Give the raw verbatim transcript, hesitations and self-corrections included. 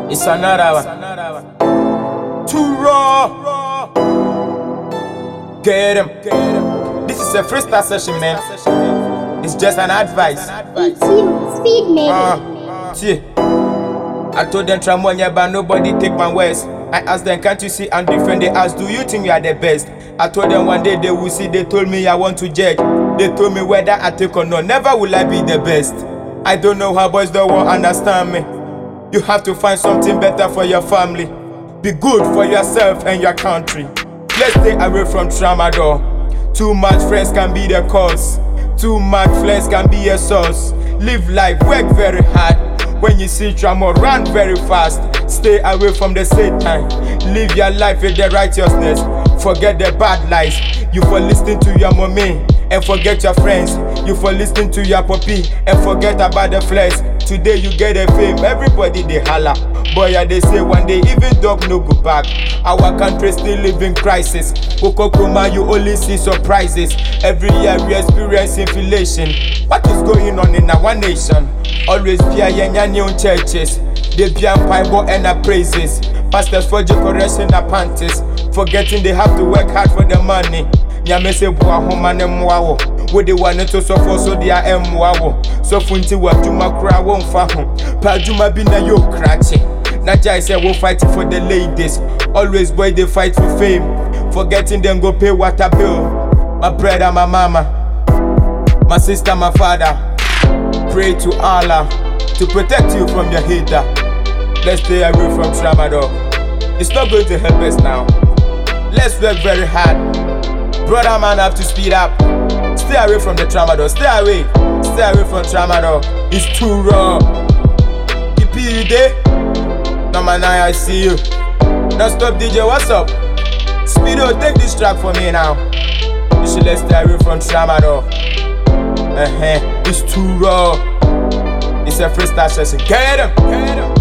It's another one. Too raw. Get him. This is a freestyle session, man. It's just an advice. It's you, Speed Made. Uh, see, I told them try more, but nobody take my words. I asked them, can't you see I'm different? They asked, do you think you are the best? I told them one day they will see. They told me I want to judge. They told me whether I take or not. Never will I be the best. I don't know how boys don't want understand me. You have to find something better for your family. Be good for yourself and your country. Let's stay away from tramadol. Too much friends can be the cause. Too much friends can be a source. Live life, work very hard. When you see trauma, run very fast. Stay away from the Satan. Live your life with the righteousness. Forget the bad lies. You for listening to your mommy and forget your friends. You for listening to your puppy and forget about the flesh. Today you get a fame, everybody they holla. Boy, yeah, they say one day even dog no go back. Our country still live in crisis. Kokokuma, you only see surprises. Every year we experience inflation. What is going on in our nation? Always be a new churches. They be a Bible and a praises. Pastors for the correction and panties. Forgetting they have to work hard for the money. Nyame se bua homa ne mmoawo. Wo de wane to so for so dia emmoawo. So funti wa dwuma kra wo mfa ho. Pa dwuma bi na yo krache. Na jai say we fight for the ladies. Always boy they fight for fame. Forgetting them go pay water bill. My brother, my mama, my sister, my father. Pray to Allah to protect you from your hater. Let's stay away from tramadol. It's not going to help us now. Let's work very hard. Brother man have to speed up. Stay away from the tramadol. Stay away. Stay away from tramadol. It's too raw. P P you there? No man, I see you. Now stop D J, what's up? Speedo, take this track for me now. You should let's stay away from tramadol. Uh-huh. It's too raw. It's a freestyle session. Get him. Get him.